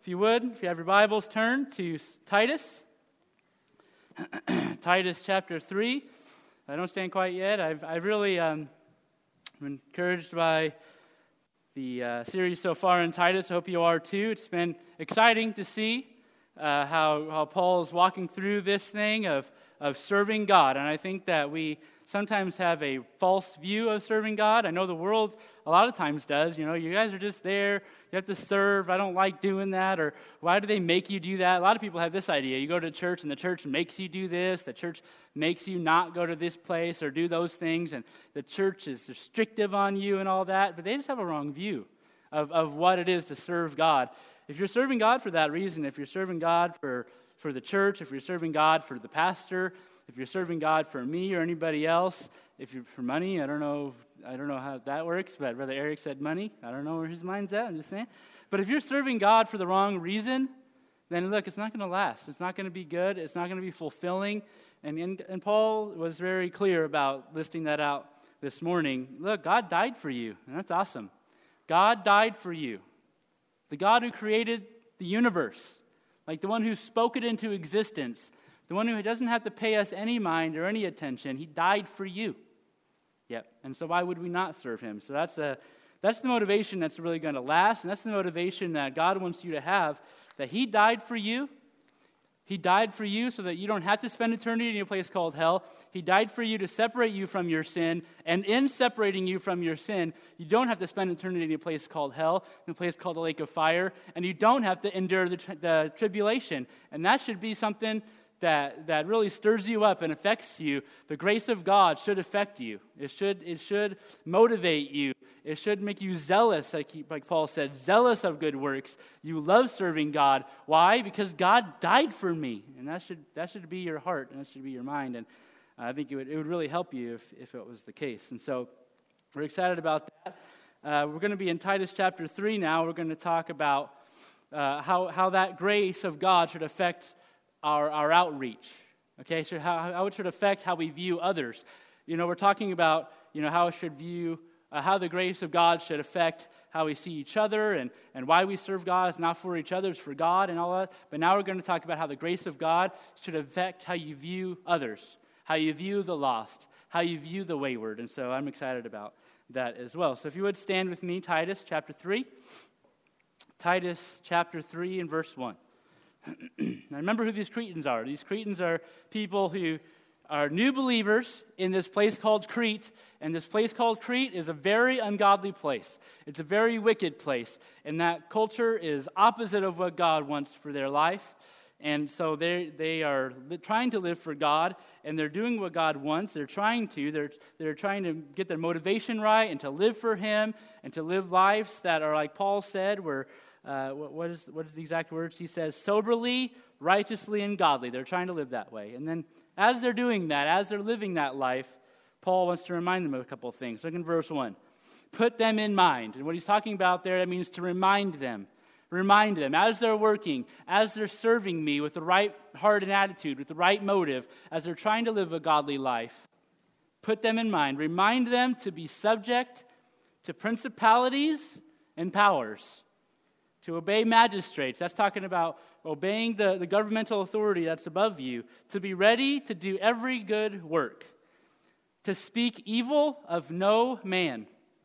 If you would, if you have your Bibles, turn to Titus. Titus chapter 3. I don't stand quite yet. I've really been encouraged by the series so far in Titus. I hope you are too. It's been exciting to see how Paul is walking through this thing of serving God. And I think that we sometimes have a false view of serving God. I know the world a lot of times does. You know, you guys are just there. You have to serve. I don't like doing that. Or why do they make you do that? A lot of people have this idea. You go to church and the church makes you do this. The church makes you not go to this place or do those things. And the church is restrictive on you and all that. But they just have a wrong view of what it is to serve God. If you're serving God for that reason, if you're serving God for the church, if you're serving God for the pastor, if you're serving God for me or anybody else, if you're for money, I don't know how that works, but Brother Eric said money. I don't know where his mind's at, I'm just saying. But if you're serving God for the wrong reason, then look, it's not going to last. It's not going to be good. It's not going to be fulfilling. And Paul was very clear about listing that out this morning. Look, God died for you, and that's awesome. God died for you. The God who created the universe, like the one who spoke it into existence, the one who doesn't have to pay us any mind or any attention, he died for you. Yep. And so why would we not serve him? So that's the motivation that's really going to last, and that's the motivation that God wants you to have, that he died for you. He died for you so that you don't have to spend eternity in a place called hell. He died for you to separate you from your sin, and in separating you from your sin, you don't have to spend eternity in a place called hell, in a place called the lake of fire, and you don't have to endure the tribulation. And that should be something that really stirs you up and affects you. The grace of God should affect you. It should motivate you. It should make you zealous, like Paul said, zealous of good works. You love serving God. Why? Because God died for me. And that should be your heart, and that should be your mind. And I think it would really help you if it was the case. And so we're excited about that. We're going to be in Titus chapter 3 now. We're going to talk about how that grace of God should affect our outreach, okay? So how it should affect how we view others. You know, we're talking about, how it should view, how the grace of God should affect how we see each other and why we serve God. It's not for each other, it's for God and all that. But now we're going to talk about how the grace of God should affect how you view others, how you view the lost, how you view the wayward. And so I'm excited about that as well. So if you would stand with me, Titus chapter 3. Titus chapter 3 and verse 1. Now remember who these Cretans are. These Cretans are people who are new believers in this place called Crete, and this place called Crete is a very ungodly place. It's a very wicked place, and that culture is opposite of what God wants for their life, and so they are trying to live for God, and they're doing what God wants. They're trying to get their motivation right and to live for Him and to live lives that are, like Paul said, where what is the exact words? He says, soberly, righteously, and godly. They're trying to live that way. And then as they're doing that, as they're living that life, Paul wants to remind them of a couple of things. Look in verse 1. Put them in mind. And what he's talking about there, that means to remind them. Remind them as they're working, as they're serving me with the right heart and attitude, with the right motive, as they're trying to live a godly life. Put them in mind. Remind them to be subject to principalities and powers. To obey magistrates, that's talking about obeying the governmental authority that's above you. To be ready to do every good work. To speak evil of no man.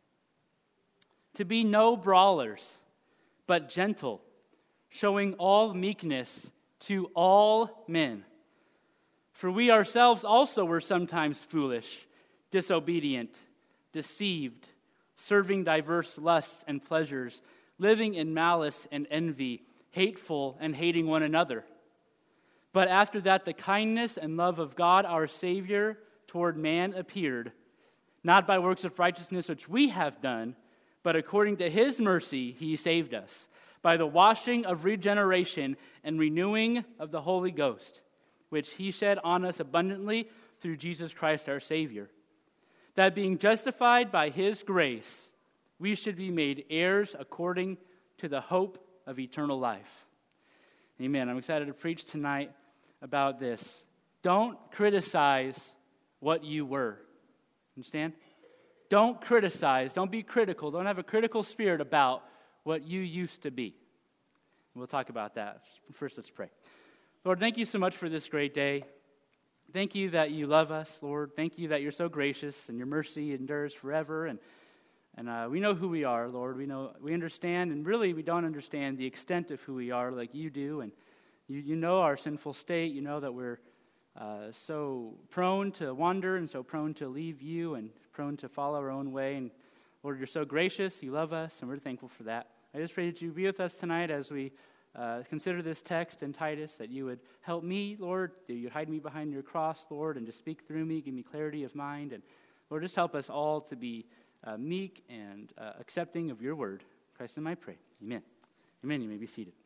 To be no brawlers, but gentle, showing all meekness to all men. For we ourselves also were sometimes foolish, disobedient, deceived, serving diverse lusts and pleasures, living in malice and envy, hateful and hating one another. But after that, the kindness and love of God, our Savior, toward man appeared, not by works of righteousness which we have done, but according to His mercy He saved us, by the washing of regeneration and renewing of the Holy Ghost, which He shed on us abundantly through Jesus Christ our Savior, that being justified by His grace, we should be made heirs according to the hope of eternal life. Amen. I'm excited to preach tonight about this. Don't criticize what you were. Understand? Don't criticize. Don't be critical. Don't have a critical spirit about what you used to be. We'll talk about that. First, let's pray. Lord, thank you so much for this great day. Thank you that you love us, Lord. Thank you that you're so gracious and your mercy endures forever. And we know who we are, Lord. We understand, and really we don't understand the extent of who we are like you do. And you know our sinful state. You know that we're so prone to wander and so prone to leave you and prone to follow our own way. And Lord, you're so gracious. You love us, and we're thankful for that. I just pray that you be with us tonight as we consider this text in Titus, that you would help me, Lord, that you would hide me behind your cross, Lord, and just speak through me, give me clarity of mind. And Lord, just help us all to be meek and accepting of your word. In Christ's name I pray. Amen. Amen. You may be seated.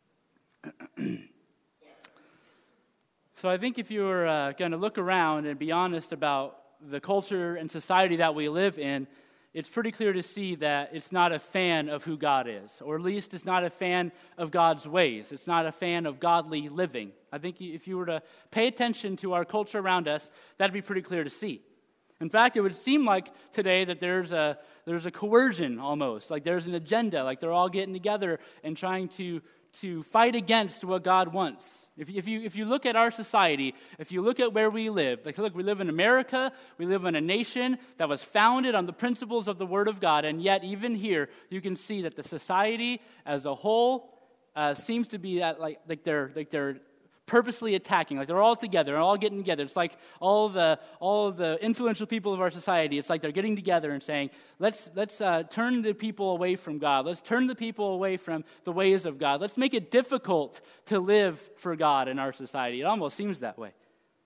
So I think if you were going to look around and be honest about the culture and society that we live in, it's pretty clear to see that it's not a fan of who God is, or at least it's not a fan of God's ways. It's not a fan of godly living. I think if you were to pay attention to our culture around us, that'd be pretty clear to see. In fact, it would seem like today that there's a coercion almost, like there's an agenda, like they're all getting together and trying to fight against what God wants. If you look at our society, if you look at where we live, like look, we live in America, we live in a nation that was founded on the principles of the Word of God, and yet even here you can see that the society as a whole seems to be like they're purposely attacking, like they're all together, they're all getting together. It's like all of the influential people of our society. It's like they're getting together and saying, let's turn the people away from God. Let's turn the people away from the ways of God. Let's make it difficult to live for God in our society. It almost seems that way.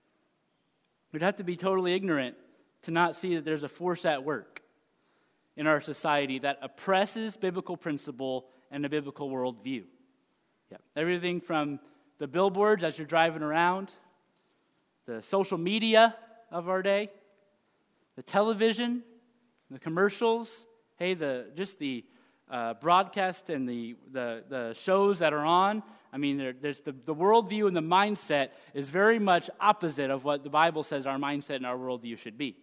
We'd have to be totally ignorant to not see that there's a force at work in our society that oppresses biblical principle and a biblical worldview. Yeah, everything from the billboards as you're driving around, the social media of our day, the television, the commercials, the broadcast and the shows that are on. I mean, there's the worldview and the mindset is very much opposite of what the Bible says our mindset and our worldview should be.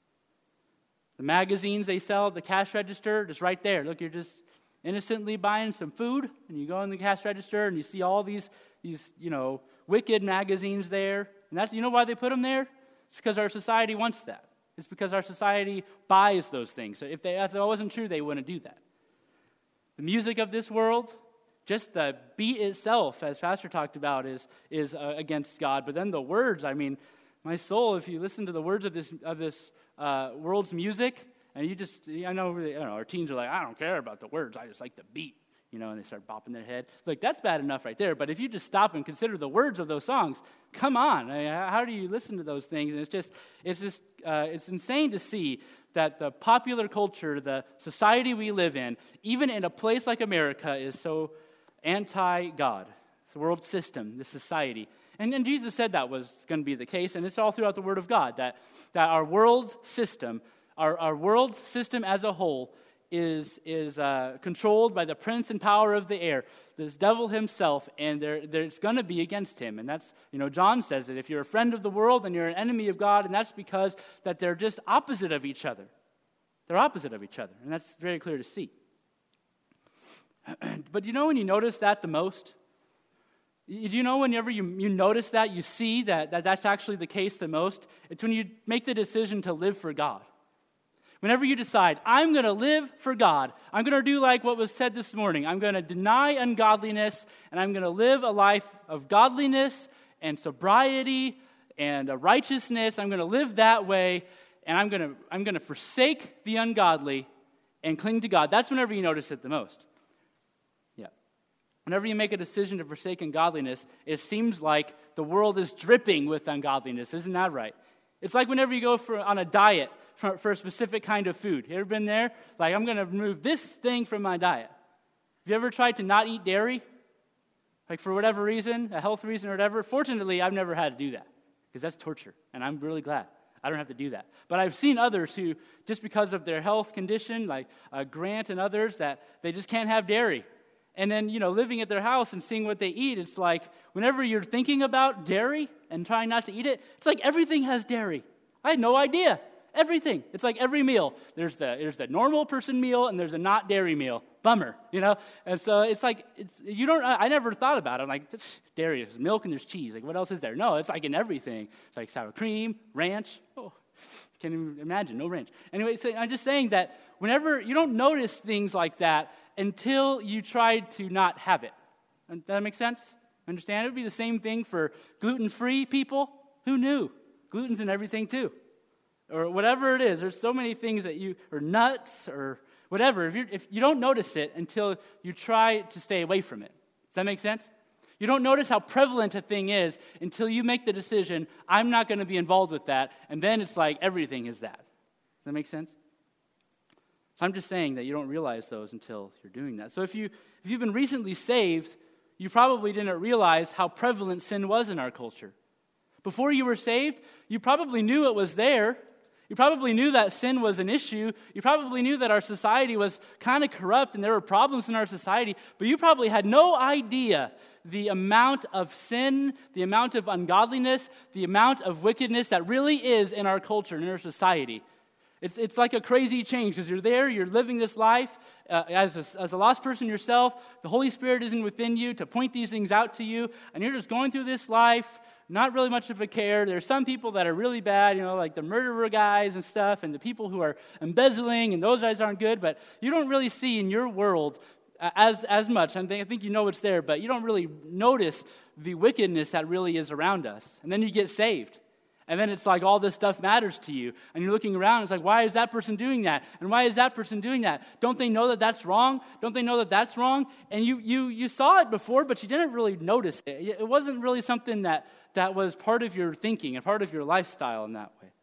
The magazines they sell at the cash register, just right there. Look, you're just innocently buying some food, and you go in the cash register and you see all these wicked magazines there. And that's, why they put them there? It's because our society wants that. It's because our society buys those things. So if that wasn't true, they wouldn't do that. The music of this world, just the beat itself, as Pastor talked about, is against God. But then the words, I mean, my soul, if you listen to the words of this world's music, and I know our teens are like, I don't care about the words, I just like the beat. And they start bopping their head. Look, that's bad enough right there. But if you just stop and consider the words of those songs, come on. I mean, how do you listen to those things? And it's insane to see that the popular culture, the society we live in, even in a place like America, is so anti-God. It's the world system, the society. And Jesus said that was going to be the case, and it's all throughout the Word of God, that our world system, our world system as a whole, is controlled by the prince and power of the air, this devil himself, and there's going to be against him. And that's, John says that if you're a friend of the world, then you're an enemy of God, and that's because that they're just opposite of each other. They're opposite of each other, and that's very clear to see. But when you notice that the most? Whenever you notice that, you see that that's actually the case the most? It's when you make the decision to live for God. Whenever you decide, I'm going to live for God, I'm going to do like what was said this morning. I'm going to deny ungodliness, and I'm going to live a life of godliness and sobriety and righteousness. I'm going to live that way, and I'm going to forsake the ungodly and cling to God. That's whenever you notice it the most. Yeah. Whenever you make a decision to forsake ungodliness, it seems like the world is dripping with ungodliness. Isn't that right? It's like whenever you go on a diet for a specific kind of food. You ever been there? Like, I'm going to remove this thing from my diet. Have you ever tried to not eat dairy? Like, for whatever reason, a health reason or whatever? Fortunately, I've never had to do that, because that's torture, and I'm really glad I don't have to do that. But I've seen others who, just because of their health condition, like Grant and others, that they just can't have dairy. And then, living at their house and seeing what they eat, it's like whenever you're thinking about dairy and trying not to eat it, it's like everything has dairy. I had no idea. Everything. It's like every meal. There's the normal person meal and there's a not dairy meal. Bummer, And so it's like, I never thought about it. I'm like, dairy, there's milk and there's cheese. Like, what else is there? No, it's like in everything. It's like sour cream, ranch. Oh, can't even imagine, no ranch. Anyway, so I'm just saying that whenever you don't notice things like that until you try to not have it. Does that make sense? Understand? It would be the same thing for gluten-free people. Who knew? Gluten's in everything too. Or whatever it is. There's so many things or nuts or whatever. If you don't notice it until you try to stay away from it. Does that make sense? You don't notice how prevalent a thing is until you make the decision, I'm not going to be involved with that, and then it's like everything is that. Does that make sense? So I'm just saying that you don't realize those until you're doing that. So if you've been recently saved, you probably didn't realize how prevalent sin was in our culture. Before you were saved, you probably knew it was there. You probably knew that sin was an issue. You probably knew that our society was kind of corrupt and there were problems in our society, but you probably had no idea the amount of sin, the amount of ungodliness, the amount of wickedness that really is in our culture and in our society. It's like a crazy change because you're there, you're living this life as a lost person yourself. The Holy Spirit isn't within you to point these things out to you, and you're just going through this life, not really much of a care. There's some people that are really bad, like the murderer guys and stuff, and the people who are embezzling, and those guys aren't good, but you don't really see in your world as much. I think you know it's there, but you don't really notice the wickedness that really is around us. And then you get saved. And then it's like all this stuff matters to you. And you're looking around, it's like, why is that person doing that? And why is that person doing that? Don't they know that that's wrong? Don't they know that that's wrong? And you saw it before, but you didn't really notice it. It wasn't really something that was part of your thinking and part of your lifestyle in that way.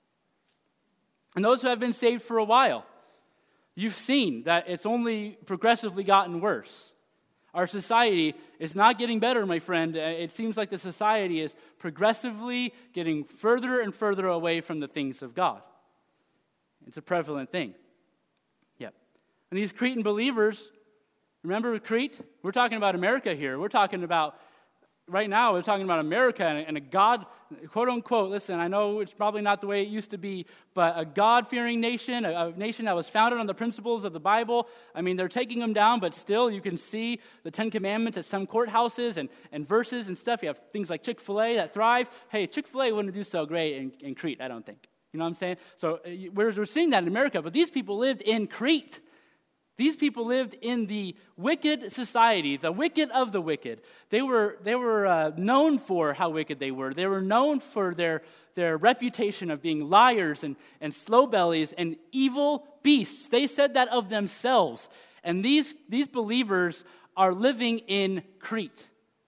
And those who have been saved for a while, you've seen that it's only progressively gotten worse. Our society is not getting better, my friend. It seems like the society is progressively getting further and further away from the things of God. It's a prevalent thing. Yep. And these Cretan believers, remember Crete? We're talking about America here. We're talking about, right now, we're talking about America and a God, quote unquote, listen, I know it's probably not the way it used to be, but a God-fearing nation, a nation that was founded on the principles of the Bible. I mean, they're taking them down, but still you can see the Ten Commandments at some courthouses and verses and stuff. You have things like Chick-fil-A that thrive. Hey, Chick-fil-A wouldn't do so great in Crete, I don't think. You know what I'm saying? So we're seeing that in America, but these people lived in Crete. These people lived in the wicked society, the wicked of the wicked. They were known for how wicked they were. They were known for their reputation of being liars and slow bellies and evil beasts. They said that of themselves. And these believers are living in Crete.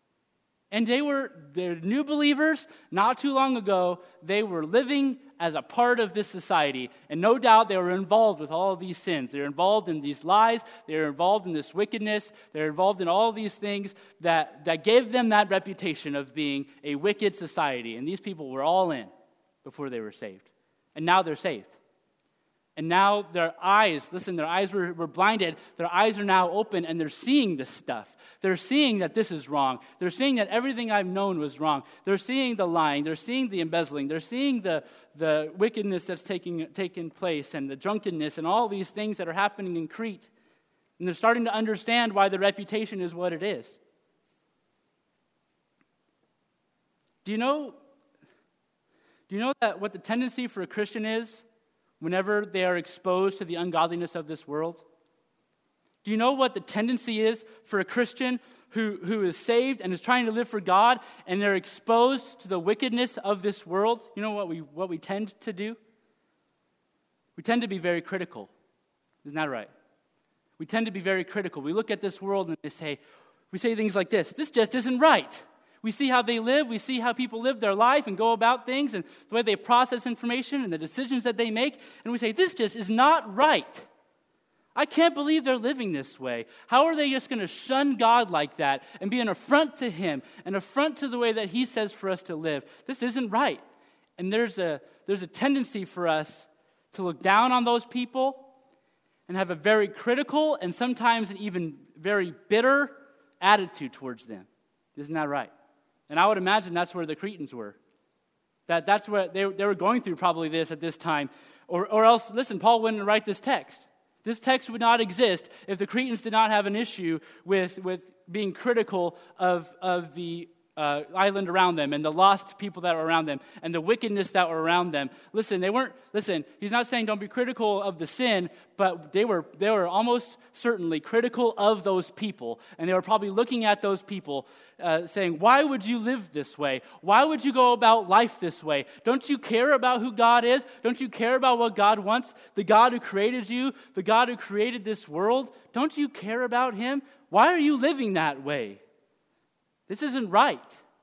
And they're new believers. Not too long ago, they were living as a part of this society. And no doubt they were involved with all of these sins. They're involved in these lies. They're involved in this wickedness. They're involved in all of these things that gave them that reputation of being a wicked society. And these people were all in before they were saved. And now they're saved. And now their eyes were blinded. Their eyes are now open and they're seeing this stuff. They're seeing that this is wrong. They're seeing that everything I've known was wrong. They're seeing the lying. They're seeing the embezzling. They're seeing the wickedness that's taking place and the drunkenness and all these things that are happening in Crete. And they're starting to understand why the reputation is what it is. Do you know that what the tendency for a Christian is whenever they are exposed to the ungodliness of this world? Do you know what the tendency is for a Christian who is saved and is trying to live for God and they're exposed to the wickedness of this world? You know what we tend to do? We tend to be very critical. Isn't that right? We tend to be very critical. We look at this world and we say things like this just isn't right. We see how they live. We see how people live their life and go about things and the way they process information and the decisions that they make. And we say, this just is not right. I can't believe they're living this way. How are they just going to shun God like that and be an affront to Him, an affront to the way that He says for us to live? This isn't right. And there's a tendency for us to look down on those people and have a very critical and sometimes an even very bitter attitude towards them. Isn't that right? And I would imagine that's where the Cretans were. That's what they were going through probably this at this time. Or else, listen, Paul wouldn't write this text. This text would not exist if the Cretans did not have an issue with being critical of the island around them and the lost people that were around them and the wickedness that were around them. Listen, he's not saying don't be critical of the sin, but they were almost certainly critical of those people. And they were probably looking at those people saying, why would you live this way? Why would you go about life this way? Don't you care about who God is? Don't you care about what God wants? The God who created you, the God who created this world, don't you care about him? Why are you living that way? This isn't right.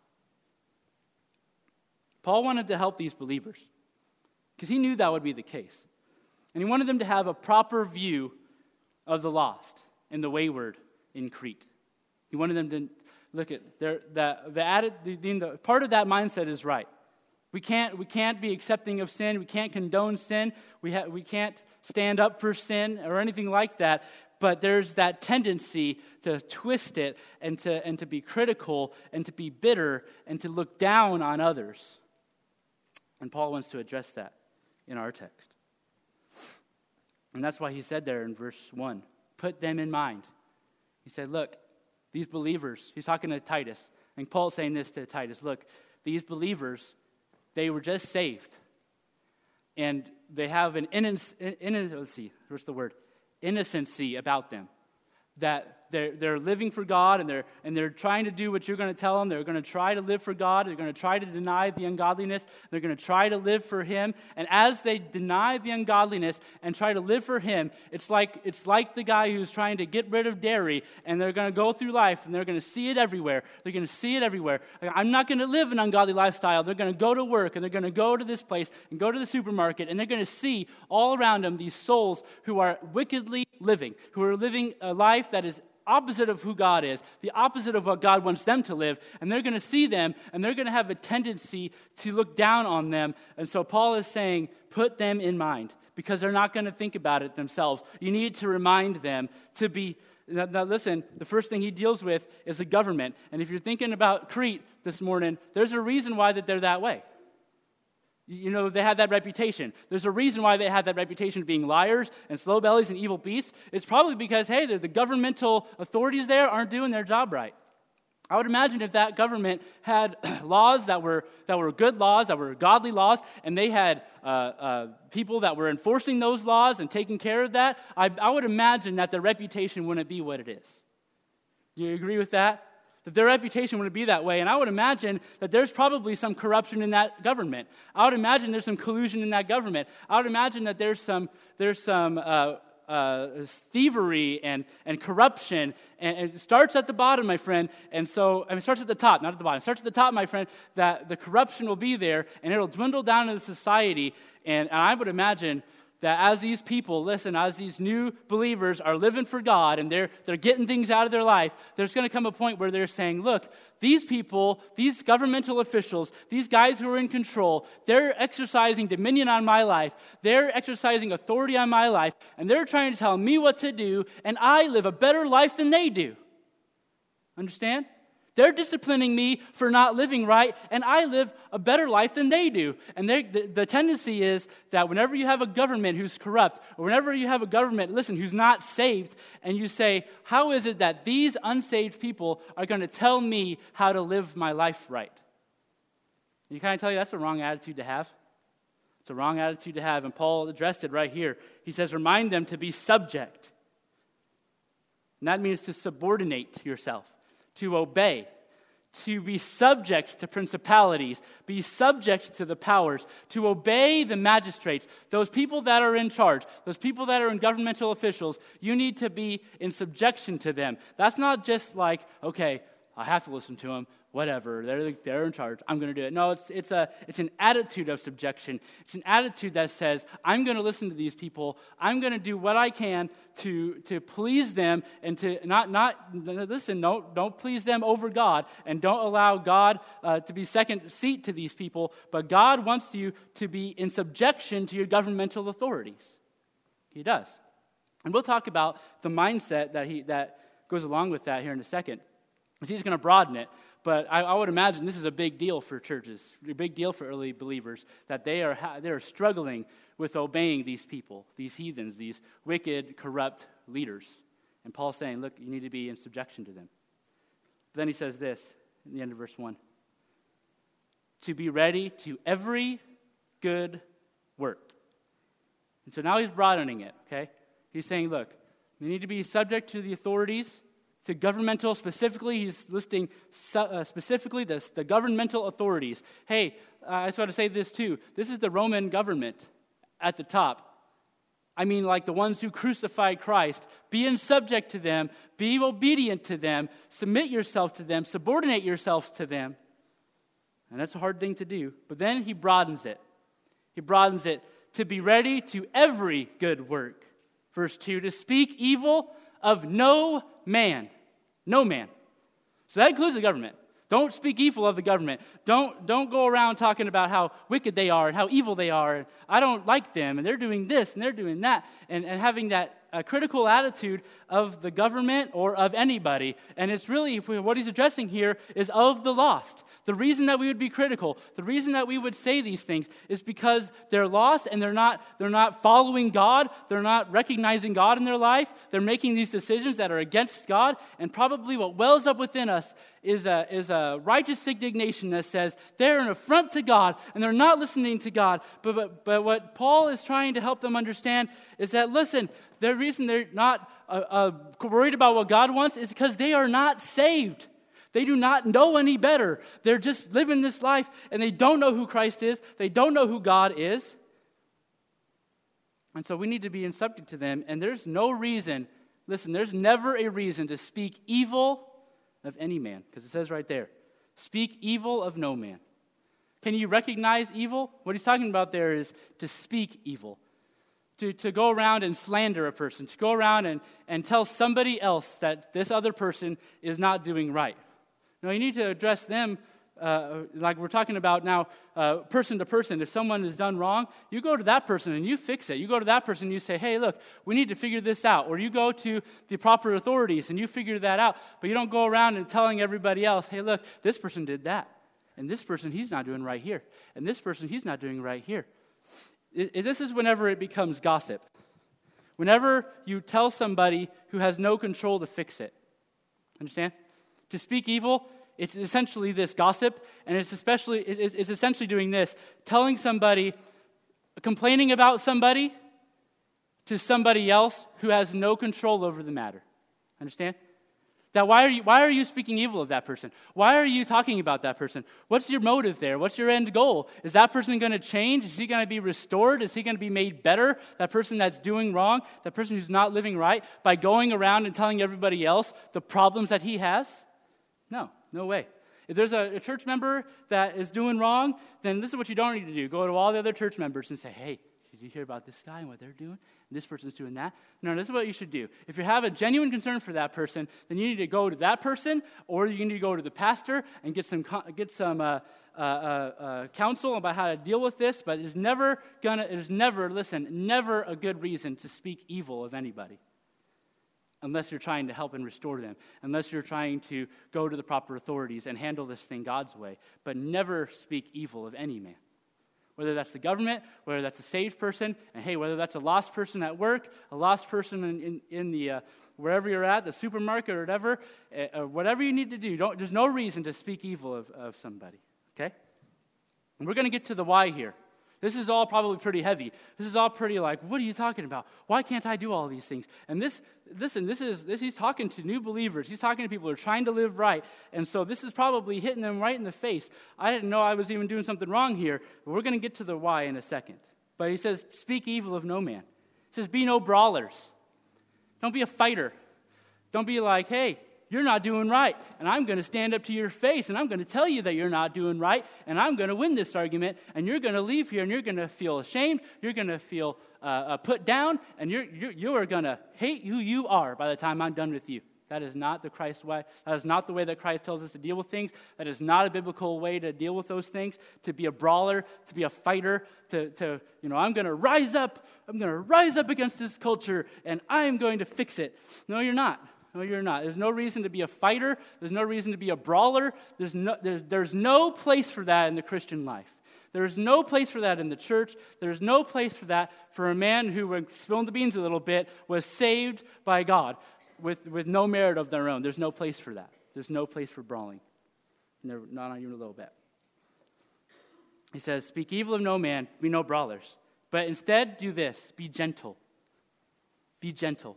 Paul wanted to help these believers because he knew that would be the case. And he wanted them to have a proper view of the lost and the wayward in Crete. He wanted them to look at the part of that mindset is right. We can't be accepting of sin. We can't condone sin. We can't stand up for sin or anything like that. But there's that tendency to twist it and to be critical and to be bitter and to look down on others. And Paul wants to address that in our text. And that's why he said there in verse 1, put them in mind. He said, look, these believers, he's talking to Titus, and Paul's saying this to Titus, look, these believers, they were just saved. And they have an innocency about them, that they're living for God and they're trying to do what you're going to tell them. They're going to try to live for God. They're going to try to deny the ungodliness. They're going to try to live for him. And as they deny the ungodliness and try to live for him, it's like the guy who's trying to get rid of dairy, and they're going to go through life and they're going to see it everywhere. They're going to see it everywhere. I'm not going to live an ungodly lifestyle. They're going to go to work and they're going to go to this place and go to the supermarket, and they're going to see all around them these souls who are wickedly living, who are living a life that is opposite of who God is, the opposite of what God wants them to live, and they're going to see them, and they're going to have a tendency to look down on them. And so Paul is saying, put them in mind, because they're not going to think about it themselves. You need to remind them to be. Now listen, the first thing he deals with is the government. And if you're thinking about Crete this morning, there's a reason why that they're that way. You know, they had that reputation. There's a reason why they had that reputation of being liars and slow bellies and evil beasts. It's probably because, hey, the governmental authorities there aren't doing their job right. I would imagine if that government had laws that were good laws, that were godly laws, and they had people that were enforcing those laws and taking care of that, I would imagine that their reputation wouldn't be what it is. Do you agree with that? That their reputation wouldn't be that way. And I would imagine that there's probably some corruption in that government. I would imagine there's some collusion in that government. I would imagine that there's some thievery and corruption. And it starts at the bottom, my friend. And so, it starts at the top, not at the bottom. It starts at the top, my friend, that the corruption will be there, and it'll dwindle down into society. And I would imagine that as these people, as these new believers are living for God and they're getting things out of their life, there's going to come a point where they're saying, look, these people, these governmental officials, these guys who are in control, they're exercising dominion on my life, they're exercising authority on my life, and they're trying to tell me what to do, and I live a better life than they do. Understand? They're disciplining me for not living right, and I live a better life than they do. And the tendency is that whenever you have a government who's corrupt, or whenever you have a government, who's not saved, and you say, how is it that these unsaved people are going to tell me how to live my life right? And can I tell you, that's the wrong attitude to have. It's a wrong attitude to have, and Paul addressed it right here. He says, remind them to be subject. And that means to subordinate yourself, to obey, to be subject to principalities, be subject to the powers, to obey the magistrates, those people that are in charge, those people that are in governmental officials. You need to be in subjection to them. That's not just like, okay, I have to listen to them, whatever, they're in charge, I'm going to do it. No, it's an attitude of subjection. It's an attitude that says, I'm going to listen to these people, I'm going to do what I can to please them, and to don't please them over God, and don't allow God to be second seat to these people, but God wants you to be in subjection to your governmental authorities. He does. And we'll talk about the mindset that goes along with that here in a second. He's going to broaden it. But I would imagine this is a big deal for churches, a big deal for early believers, that they are struggling with obeying these people, these heathens, these wicked, corrupt leaders. And Paul's saying, look, you need to be in subjection to them. But then he says this in the end of verse 1. To be ready to every good work. And so now he's broadening it, okay? He's saying, look, you need to be subject to the authorities, to governmental specifically. He's listing specifically the governmental authorities. Hey, I just want to say this too. This is the Roman government at the top. I mean, like the ones who crucified Christ. Be in subject to them. Be obedient to them. Submit yourself to them. Subordinate yourselves to them. And that's a hard thing to do. But then he broadens it. He broadens it to be ready to every good work. Verse 2, to speak evil of no man. No man. So that includes the government. Don't speak evil of the government. Don't go around talking about how wicked they are and how evil they are. And I don't like them, and they're doing this, and they're doing that. And having that critical attitude of the government or of anybody. And it's really, what he's addressing here is of the lost. The reason that we would be critical, the reason that we would say these things is because they're lost and they're not following God. They're not recognizing God in their life. They're making these decisions that are against God. And probably what wells up within us is a righteous indignation that says they're an affront to God and they're not listening to God. But what Paul is trying to help them understand is that, listen, the reason they're not worried about what God wants is because they are not saved. They do not know any better. They're just living this life, and they don't know who Christ is. They don't know who God is. And so we need to be in subject to them, and there's no reason, listen, there's never a reason to speak evil of any man, because it says right there, speak evil of no man. Can you recognize evil? What he's talking about there is to speak evil. To go around and slander a person, to go around and tell somebody else that this other person is not doing right. No, you need to address them like we're talking about now, person to person. If someone has done wrong, you go to that person and you fix it. You go to that person and you say, hey, look, we need to figure this out. Or you go to the proper authorities and you figure that out. But you don't go around and telling everybody else, hey, look, this person did that. And this person, he's not doing right here. And this person, he's not doing right here. This is whenever it becomes gossip. Whenever you tell somebody who has no control to fix it. Understand? To speak evil, it's essentially this gossip, and it's essentially doing this, telling somebody, complaining about somebody to somebody else who has no control over the matter. Understand? That why are you speaking evil of that person? Why are you talking about that person? What's your motive there? What's your end goal? Is that person going to change? Is he going to be restored? Is he going to be made better? That person that's doing wrong, that person who's not living right, by going around and telling everybody else the problems that he has? No way. If there's a church member that is doing wrong, then this is what you don't need to do. Go to all the other church members and say, hey, did you hear about this guy and what they're doing? And this person's doing that. No, this is what you should do. If you have a genuine concern for that person, then you need to go to that person, or you need to go to the pastor and get some counsel about how to deal with this. But it is never a good reason to speak evil of anybody, unless you're trying to help and restore them, unless you're trying to go to the proper authorities and handle this thing God's way. But never speak evil of any man. Whether that's the government, whether that's a saved person, and hey, whether that's a lost person at work, a lost person in the wherever you're at, the supermarket or whatever you need to do, there's no reason to speak evil of somebody, okay? And we're going to get to the why here. This is all probably pretty heavy. This is all pretty like, what are you talking about? Why can't I do all these things? And he's talking to new believers. He's talking to people who are trying to live right. And so this is probably hitting them right in the face. I didn't know I was even doing something wrong here. But we're going to get to the why in a second. But he says, speak evil of no man. He says, be no brawlers. Don't be a fighter. Don't be like, hey, you're not doing right, and I'm going to stand up to your face, and I'm going to tell you that you're not doing right, and I'm going to win this argument, and you're going to leave here, and you're going to feel ashamed, you're going to feel put down, and you are going to hate who you are by the time I'm done with you. That is not the Christ way. That is not the way that Christ tells us to deal with things. That is not a biblical way to deal with those things, to be a brawler, to be a fighter, I'm going to rise up against this culture, and I am going to fix it. No, you're not. No, you're not. There's no reason to be a fighter. There's no reason to be a brawler. There's no place for that in the Christian life. There's no place for that in the church. There's no place for that for a man who, when spilling the beans a little bit, was saved by God with no merit of their own. There's no place for that. There's no place for brawling. Not even a little bit. He says, speak evil of no man, be no brawlers. But instead, do this, be gentle. Be gentle.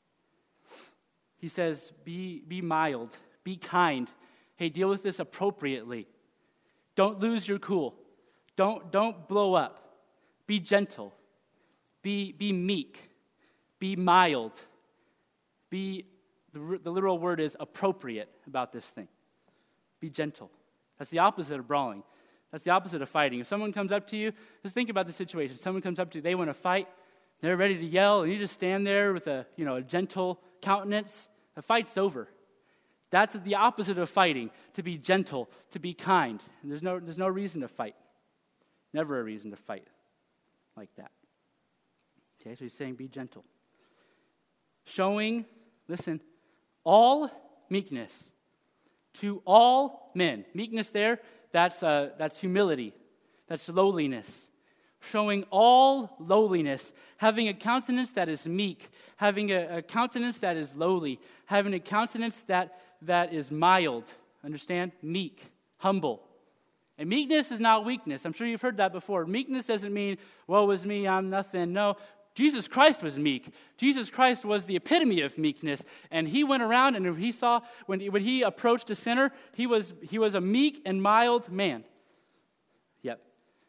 He says, be mild, be kind. Hey, deal with this appropriately. Don't lose your cool. Don't blow up. Be gentle. Be meek. Be mild. The literal word is appropriate about this thing. Be gentle. That's the opposite of brawling. That's the opposite of fighting. If someone comes up to you, just think about the situation. Someone comes up to you, they want to fight, they're ready to yell, and you just stand there with a gentle countenance. The fight's over. That's the opposite of fighting, to be gentle, to be kind. And there's no reason to fight. Never a reason to fight like that. Okay, so he's saying be gentle. Showing, listen, all meekness to all men. Meekness there, that's humility. That's lowliness. Showing all lowliness, having a countenance that is meek, having a countenance that is lowly, having a countenance that is mild. Understand? Meek, humble. And meekness is not weakness. I'm sure you've heard that before. Meekness doesn't mean, woe is me, I'm nothing. No, Jesus Christ was meek. Jesus Christ was the epitome of meekness. And he went around, and he saw, when he approached a sinner, he was a meek and mild man. Yep.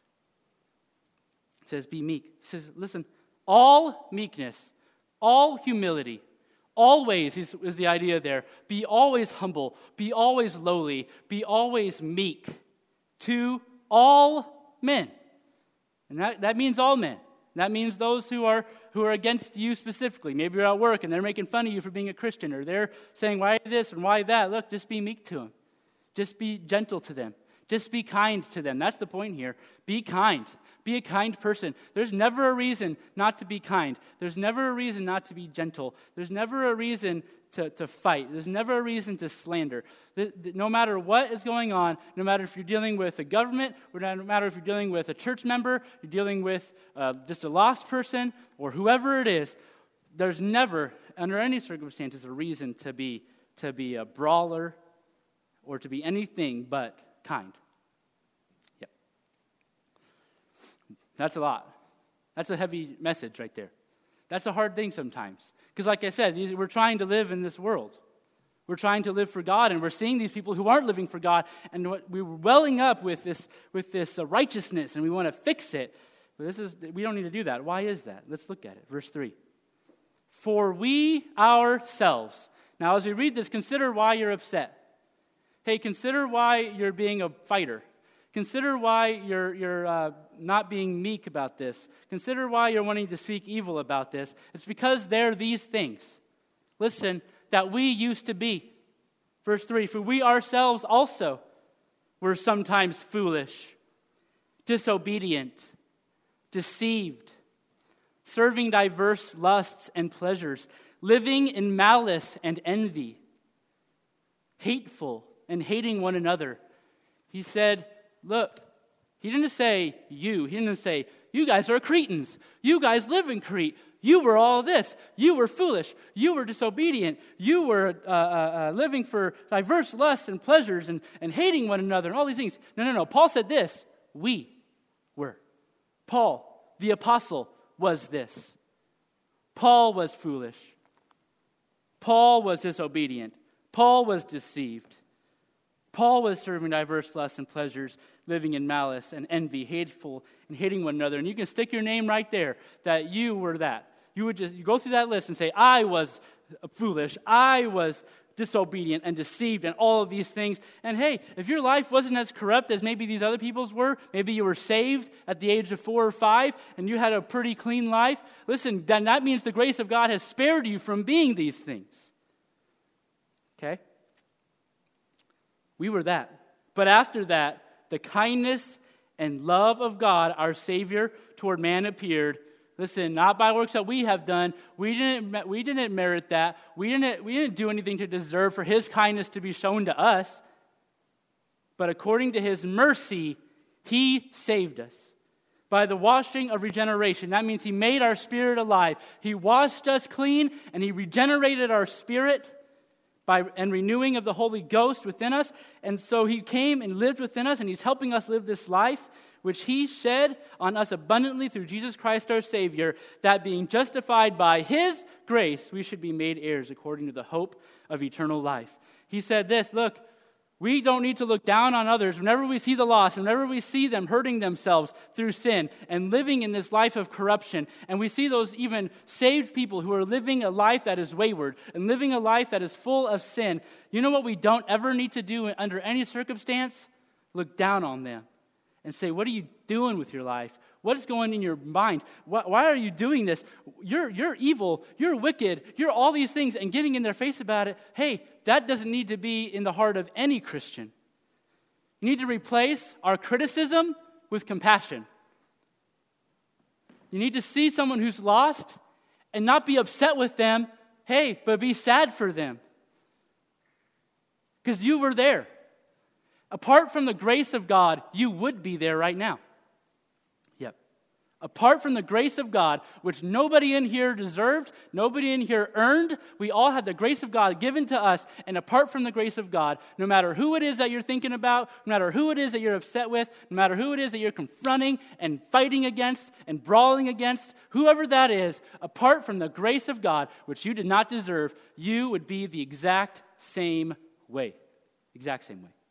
It says, be meek. He says, listen, all meekness, all humility, always is the idea there. Be always humble. Be always lowly. Be always meek to all men. And that means all men. That means those who are against you specifically. Maybe you're at work and they're making fun of you for being a Christian, or they're saying, why this and why that? Look, just be meek to them. Just be gentle to them. Just be kind to them. That's the point here. Be kind. Be a kind person. There's never a reason not to be kind. There's never a reason not to be gentle. There's never a reason to fight. There's never a reason to slander. No matter what is going on, no matter if you're dealing with a government, or no matter if you're dealing with a church member, you're dealing with just a lost person, or whoever it is, there's never, under any circumstances, a reason to be a brawler or to be anything but kind. Yep. That's a lot. That's a heavy message right there. That's a hard thing sometimes. Because like I said, we're trying to live in this world. We're trying to live for God, and we're seeing these people who aren't living for God, and we're welling up with this righteousness, and we want to fix it. But we don't need to do that. Why is that? Let's look at it. Verse 3. For we ourselves. Now, as we read this, consider why you're upset. Hey, consider why you're being a fighter. Consider why you're not being meek about this. Consider why you're wanting to speak evil about this. It's because they're these things. Listen, that we used to be. Verse 3, for we ourselves also were sometimes foolish, disobedient, deceived, serving diverse lusts and pleasures, living in malice and envy, hateful and hating one another. He said, look, he didn't say you. He didn't say, you guys are Cretans. You guys live in Crete. You were all this. You were foolish. You were disobedient. You were living for diverse lusts and pleasures and hating one another and all these things. No. Paul said this. We were. Paul, the apostle, was this. Paul was foolish. Paul was disobedient. Paul was deceived. Paul was serving diverse lusts and pleasures, living in malice and envy, hateful and hating one another. And you can stick your name right there that you were that. You go through that list and say, I was foolish, I was disobedient and deceived and all of these things. And hey, if your life wasn't as corrupt as maybe these other people's were, maybe you were saved at the age of 4 or 5 and you had a pretty clean life, listen, then that means the grace of God has spared you from being these things. Okay? We were that. But after that, the kindness and love of God, our Savior, toward man appeared, Listen, not by works that we have done. We didn't merit that. We didn't do anything to deserve for his kindness to be shown to us. But according to his mercy, he saved us by the washing of regeneration. That means he made our spirit alive. He washed us clean, and he regenerated our spirit by renewing of the Holy Ghost within us. And so he came and lived within us, and he's helping us live this life, which he shed on us abundantly through Jesus Christ our Savior, that being justified by his grace, we should be made heirs according to the hope of eternal life. He said this, look, we don't need to look down on others whenever we see the lost, whenever we see them hurting themselves through sin and living in this life of corruption. And we see those even saved people who are living a life that is wayward and living a life that is full of sin. You know what we don't ever need to do under any circumstance? Look down on them and say, what are you doing with your life? What is going in your mind? Why are you doing this? You're evil. You're wicked. You're all these things, and getting in their face about it. Hey, that doesn't need to be in the heart of any Christian. You need to replace our criticism with compassion. You need to see someone who's lost and not be upset with them, hey, but be sad for them. Because you were there. Apart from the grace of God, you would be there right now. Yep. Apart from the grace of God, which nobody in here deserved, nobody in here earned, we all had the grace of God given to us, and apart from the grace of God, no matter who it is that you're thinking about, no matter who it is that you're upset with, no matter who it is that you're confronting and fighting against and brawling against, whoever that is, apart from the grace of God, which you did not deserve, you would be the exact same way. Exact same way.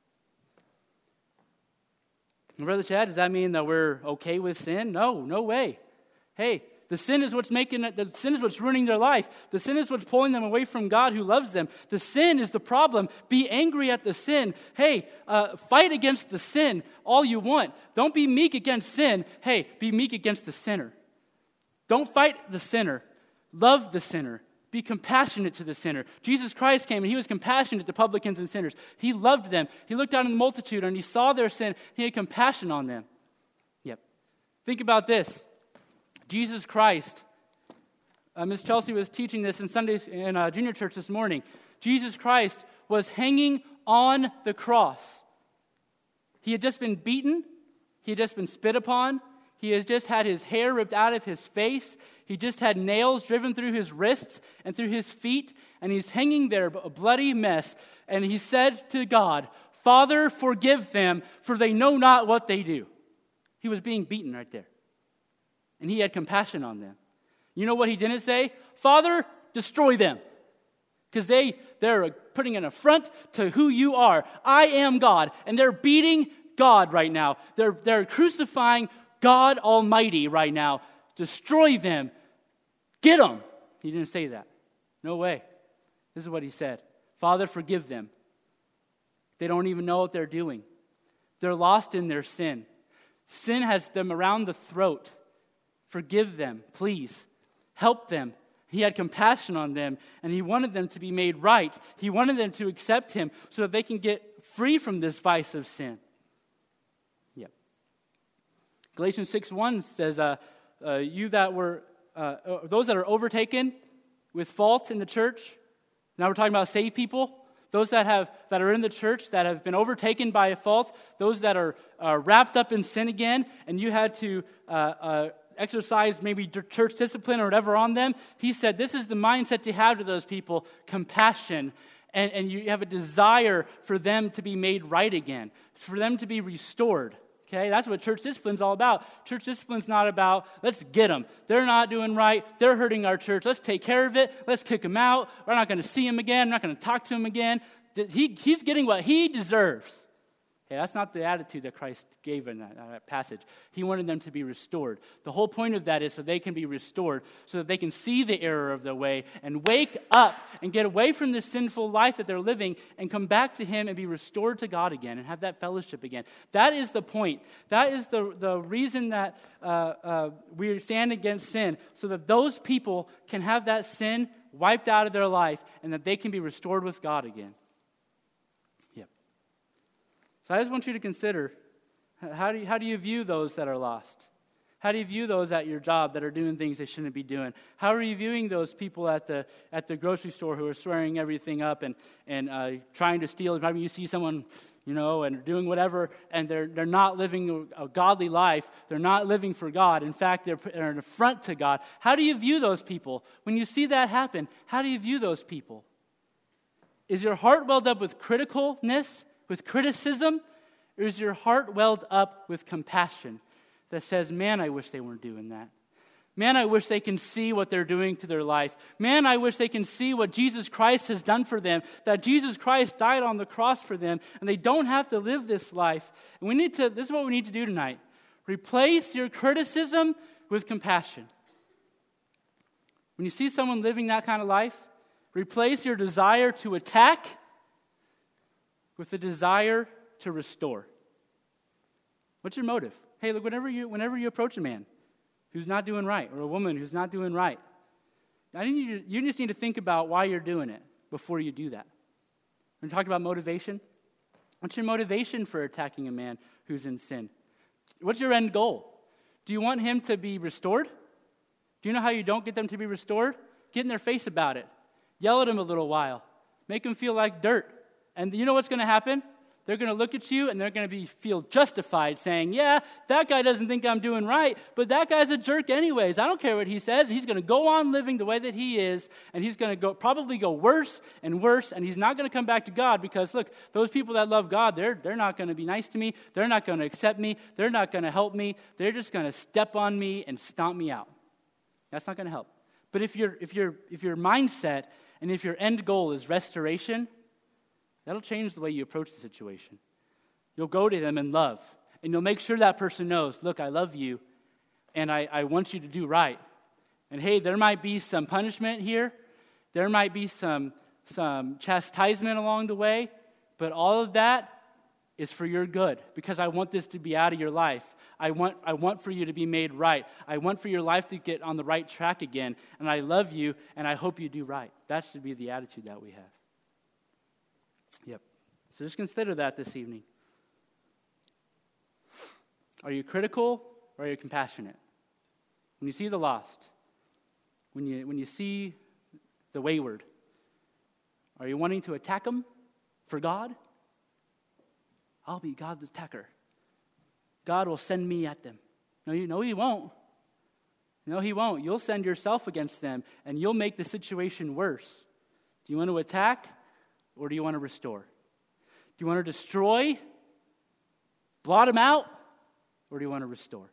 Brother Chad, does that mean that we're okay with sin? No way. Hey, the sin is what's ruining their life. The sin is what's pulling them away from God who loves them. The sin is the problem. Be angry at the sin. Hey, fight against the sin all you want. Don't be meek against sin. Hey, be meek against the sinner. Don't fight the sinner. Love the sinner. Be compassionate to the sinner. Jesus Christ came and he was compassionate to publicans and sinners. He loved them. He looked out in the multitude and he saw their sin. He had compassion on them. Yep. Think about this. Jesus Christ. Miss Chelsea was teaching this in junior church this morning. Jesus Christ was hanging on the cross. He had just been beaten. He had just been spit upon. He has just had his hair ripped out of his face. He just had nails driven through his wrists and through his feet. And he's hanging there, a bloody mess. And he said to God, Father, forgive them, for they know not what they do. He was being beaten right there. And he had compassion on them. You know what he didn't say? Father, destroy them. Because they're putting an affront to who you are. I am God. And they're beating God right now. They're crucifying God Almighty right now. Destroy them. Get them. He didn't say that. No way. This is what he said. Father, forgive them. They don't even know what they're doing. They're lost in their sin. Sin has them around the throat. Forgive them, please. Help them. He had compassion on them, and he wanted them to be made right. He wanted them to accept him so that they can get free from this vice of sin. Galatians 6:1 says, those that are overtaken with fault in the church. Now we're talking about saved people. Those that are in the church that have been overtaken by a fault. Those that are wrapped up in sin again, and you had to exercise maybe church discipline or whatever on them. He said, this is the mindset to have to those people: compassion. And you have a desire for them to be made right again, for them to be restored. Okay, that's what church discipline is all about. Church discipline is not about, let's get them. They're not doing right. They're hurting our church. Let's take care of it. Let's kick them out. We're not going to see him again. We're not going to talk to him again. He's getting what he deserves. Okay, that's not the attitude that Christ gave in that passage. He wanted them to be restored. The whole point of that is so they can be restored, so that they can see the error of their way and wake up and get away from this sinful life that they're living and come back to him and be restored to God again and have that fellowship again. That is the point. That is the reason that we stand against sin, so that those people can have that sin wiped out of their life and that they can be restored with God again. So I just want you to consider, how do you view those that are lost? How do you view those at your job that are doing things they shouldn't be doing? How are you viewing those people at the grocery store who are swearing everything up and trying to steal? Maybe you see someone, and doing whatever, and they're not living a godly life. They're not living for God. In fact, they're an affront to God. How do you view those people? When you see that happen, how do you view those people? Is your heart welled up with criticalness, with criticism, or is your heart welled up with compassion that says, man, I wish they weren't doing that. Man, I wish they can see what they're doing to their life. Man, I wish they can see what Jesus Christ has done for them, that Jesus Christ died on the cross for them, and they don't have to live this life. And this is what we need to do tonight. Replace your criticism with compassion. When you see someone living that kind of life, replace your desire to attack with the desire to restore. What's your motive? Hey, look, whenever you approach a man who's not doing right, or a woman who's not doing right, you just need to think about why you're doing it before you do that. When we talk about motivation, what's your motivation for attacking a man who's in sin? What's your end goal? Do you want him to be restored? Do you know how you don't get them to be restored? Get in their face about it. Yell at them a little while. Make them feel like dirt. And you know what's going to happen? They're going to look at you and they're going to feel justified saying, yeah, that guy doesn't think I'm doing right, but that guy's a jerk anyways. I don't care what he says. He's going to go on living the way that he is, and he's going to probably go worse and worse, and he's not going to come back to God because, look, those people that love God, they're not going to be nice to me. They're not going to accept me. They're not going to help me. They're just going to step on me and stomp me out. That's not going to help. But if your mindset and if your end goal is restoration, that'll change the way you approach the situation. You'll go to them in love, and you'll make sure that person knows, look, I love you, and I want you to do right. And hey, there might be some punishment here. There might be some chastisement along the way, but all of that is for your good, because I want this to be out of your life. I want for you to be made right. I want for your life to get on the right track again, and I love you, and I hope you do right. That should be the attitude that we have. Yep. So just consider that this evening. Are you critical or are you compassionate? When you see the lost, when you see the wayward, are you wanting to attack them for God? I'll be God's attacker. God will send me at them. No, He won't. No, He won't. You'll send yourself against them, and you'll make the situation worse. Do you want to attack? Or do you want to restore? Do you want to destroy, blot them out, or do you want to restore?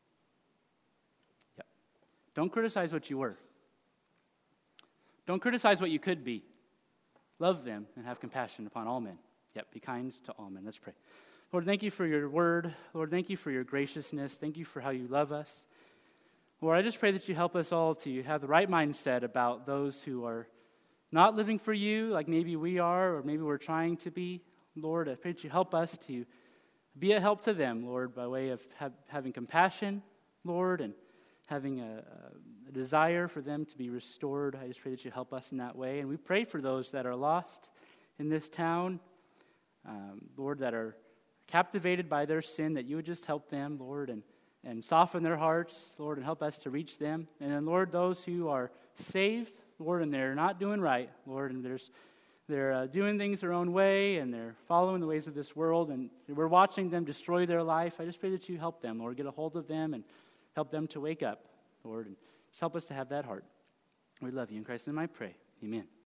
Yep. Don't criticize what you were. Don't criticize what you could be. Love them and have compassion upon all men. Yep, be kind to all men. Let's pray. Lord, thank you for your word. Lord, thank you for your graciousness. Thank you for how you love us. Lord, I just pray that you help us all to have the right mindset about those who are not living for you like maybe we are, or maybe we're trying to be. Lord, I pray that you help us to be a help to them, Lord, by way of having compassion, Lord, and having a desire for them to be restored. I just pray that you help us in that way. And we pray for those that are lost in this town, Lord, that are captivated by their sin, that you would just help them, Lord, and soften their hearts, Lord, and help us to reach them. And then, Lord, those who are saved, Lord, and they're not doing right, Lord, and they're doing things their own way, and they're following the ways of this world, and we're watching them destroy their life. I just pray that you help them, Lord, get a hold of them and help them to wake up, Lord, and just help us to have that heart. We love you. In Christ's name I pray. Amen.